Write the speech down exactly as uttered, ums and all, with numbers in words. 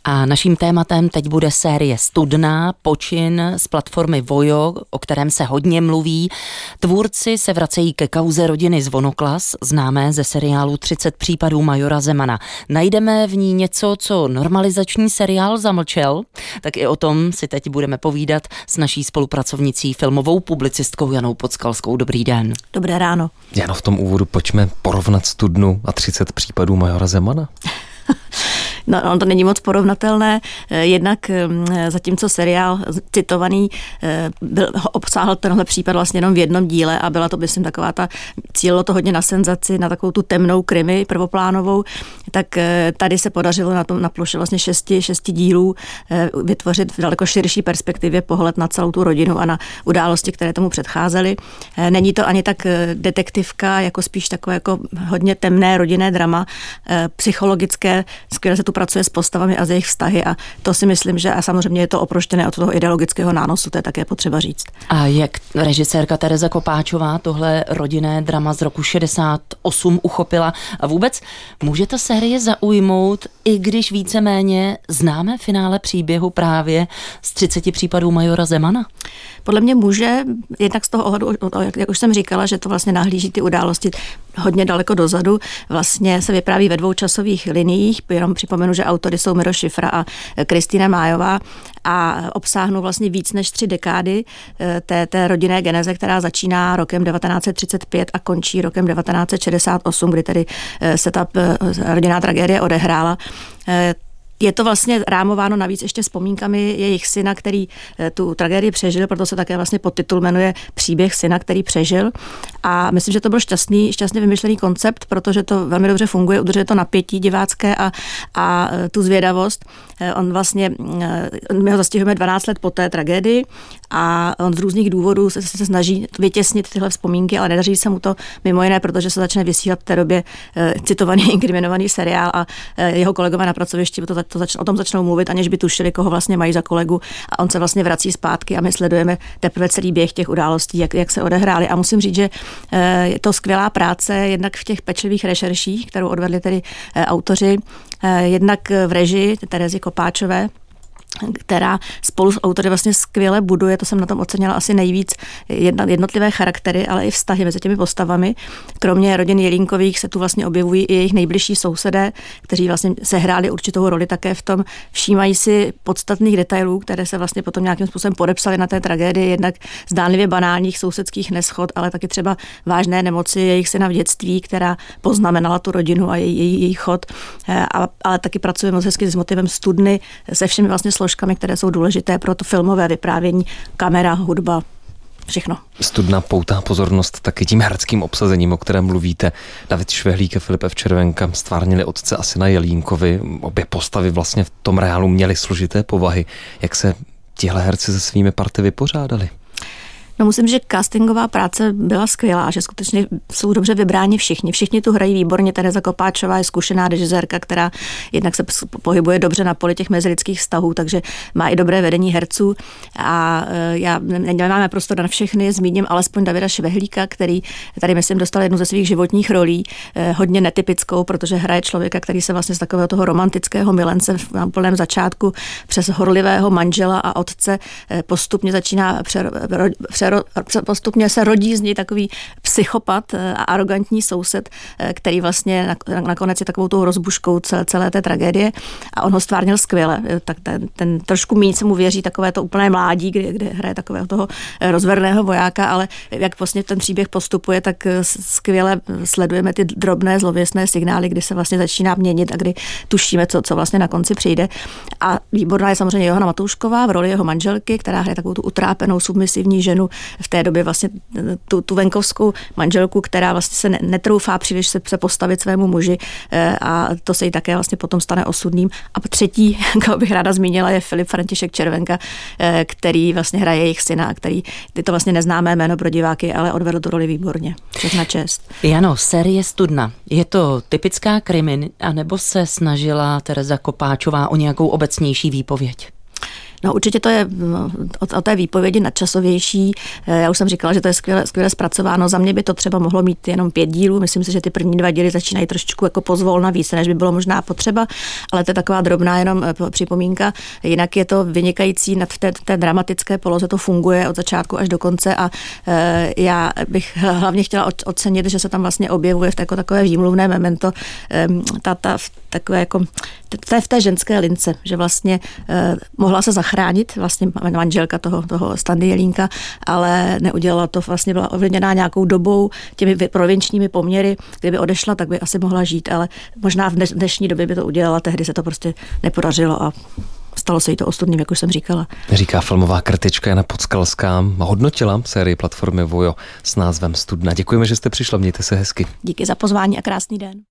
A naším tématem teď bude série Studna, počin z platformy Vojo, o kterém se hodně mluví. Tvůrci se vracejí ke kauze rodiny Zvonoklas, známé ze seriálu třicet případů majora Zemana. Najdeme v ní něco, co normalizační seriál zamlčel? Tak i o tom si teď budeme povídat s naší spolupracovnicí, filmovou publicistkou Janou Podskalskou. Dobrý den. Dobré ráno. Jano, v tom úvodu pojďme porovnat Studnu a třicet případů majora Zemana. No, on to není moc porovnatelné, jednak zatímco seriál citovaný byl, obsáhl tenhle případ vlastně jenom v jednom díle a byla to, myslím, taková ta, cílilo to hodně na senzaci, na takovou tu temnou krimi prvoplánovou, tak tady se podařilo na tom na ploše vlastně šesti, šesti dílů vytvořit v daleko širší perspektivě pohled na celou tu rodinu a na události, které tomu předcházely. Není to ani tak detektivka, jako spíš takové jako hodně temné rodinné drama, psychologické, skvěle se tu pracuje s postavami a z jejich vztahy a to si myslím, že a samozřejmě je to oproštěné od toho ideologického nánosu, to je také potřeba říct. A jak režisérka Tereza Kopáčová tohle rodinné drama z roku šedesát osm uchopila a vůbec může ta série zaujmout, i když víceméně známe finále příběhu právě z třiceti případů majora Zemana? Podle mě může, jednak z toho ohledu, jak už jsem říkala, že to vlastně nahlíží ty události hodně daleko dozadu. Vlastně se vypráví ve dvou časových liniích, jenom připomenu, že autory jsou Miroš Šifra a Kristýna Májová a obsáhnou vlastně víc než tři dekády té, té rodinné geneze, která začíná rokem devatenáct set třicet pět a končí rokem devatenáct set šedesát osm, kdy tedy se ta rodinná tragédie odehrála. Je to vlastně rámováno navíc ještě vzpomínkami jejich syna, který tu tragédii přežil, proto se také vlastně podtitul jmenuje Příběh syna, který přežil. A myslím, že to byl šťastný, šťastně vymyšlený koncept, protože to velmi dobře funguje, udržuje to napětí divácké a, a tu zvědavost. On vlastně, my ho zastihujeme dvanáct let po té tragédii a on z různých důvodů se, se snaží vytěsnit tyhle vzpomínky, ale nedaří se mu to mimo jiné, protože se začne vysílat v té době citovaný, inkriminovaný seriál a jeho kolegové na pracovišti to, to zač, o tom začnou mluvit, aniž by tušili, koho vlastně mají za kolegu a on se vlastně vrací zpátky a my sledujeme teprve celý běh těch událostí, jak, jak se odehrály. A musím říct, že je to skvělá práce, jednak v těch pečlivých rešerších, kterou odvedli tedy autoři, jednak v režii Terezy Kopáčové, která spolu s autory vlastně skvěle buduje, to jsem na tom ocenila asi nejvíc, jednotlivé charaktery, ale i vztahy mezi těmi postavami. Kromě rodin Jelínkových se tu vlastně objevují i jejich nejbližší sousedé, kteří vlastně sehráli určitou roli také v tom, všímají si podstatných detailů, které se vlastně potom nějakým způsobem podepsaly na té tragédii, jednak zdánlivě banálních sousedských neschod, ale taky třeba vážné nemoci jejich syna v dětství, která poznamenala tu rodinu a její, její, její chod, a, ale taky pracuje moc hezky s motivem Studny, se všemi vlastně složkami, které jsou důležité pro to filmové vyprávění, kamera, hudba, všechno. Studna poutá pozornost taky tím hereckým obsazením, o kterém mluvíte. David Švehlík a Filip Evčervenka stvárnili otce a syna Jelínkovi. Obě postavy vlastně v tom reálu měly složité povahy. Jak se tihle herci se svými party vypořádali? No musím, že castingová práce byla skvělá, že skutečně jsou dobře vybráni všichni. Všichni tu hrají výborně. Tereza Kopáčová je zkušená režisérka, která jednak se pohybuje dobře na poli těch mezilidských vztahů, takže má i dobré vedení herců. A já nemáme prostor na všechny, zmíním alespoň Davida Švehlíka, který tady, myslím, dostal jednu ze svých životních rolí, hodně netypickou, protože hraje člověka, který se vlastně z takového toho romantického milence na plném začátku přes horlivého manžela a otce postupně začíná přer, přer postupně se rodí z něj takový psychopat a arrogantní soused, který vlastně nakonec je takovou tou rozbuškou celé té tragédie a on ho stvárnil skvěle. Tak ten, ten trošku míň se mu věří takové to úplné mládí, kde, kde hraje takového toho rozverného vojáka, ale jak vlastně ten příběh postupuje, tak skvěle sledujeme ty drobné zlověstné signály, kdy se vlastně začíná měnit a kdy tušíme, co, co vlastně na konci přijde. A výborná je samozřejmě Johana Matoušková v roli jeho manželky, která hraje takovou tu utrápenou submisivní ženu, v té době vlastně tu, tu venkovskou manželku, která vlastně se netroufá příliš se, se postavit svému muži a to se jí také vlastně potom stane osudným. A třetí, koho bych ráda zmínila, je Filip František Červenka, který vlastně hraje jejich syna, který, je to vlastně neznámé jméno pro diváky, ale odvedl tu roli výborně. Všechna čest. Jano, série Studna. Je to typická krimi, anebo se snažila Tereza Kopáčová o nějakou obecnější výpověď? No určitě to je o té výpovědi nadčasovější. Já už jsem říkala, že to je skvěle, skvěle zpracováno. Za mě by to třeba mohlo mít jenom pět dílů. Myslím si, že ty první dva díly začínají trošičku jako pozvolna více, než by bylo možná potřeba, ale to je taková drobná jenom připomínka. Jinak je to vynikající, nad v té, v té dramatické poloze to funguje od začátku až do konce a e, já bych hlavně chtěla ocenit, že se tam vlastně objevuje v té, jako takové výmluvné memento e, ta, ta, takové jako v té ženské lince, že vlastně eh, mohla se zachránit, vlastně manželka toho, toho Standy Jelínka, ale neudělala to, vlastně byla ovlivněná nějakou dobou, těmi provinčními poměry, kdyby odešla, tak by asi mohla žít, ale možná v dnešní době by to udělala, tehdy se to prostě nepodařilo a stalo se jí to ostudným, jak už jsem říkala. Říká filmová kritička Jana Podskalská. Hodnotila sérii platformy Vojo s názvem Studna. Děkujeme, že jste přišla, mějte se hezky. Díky za pozvání a krásný den.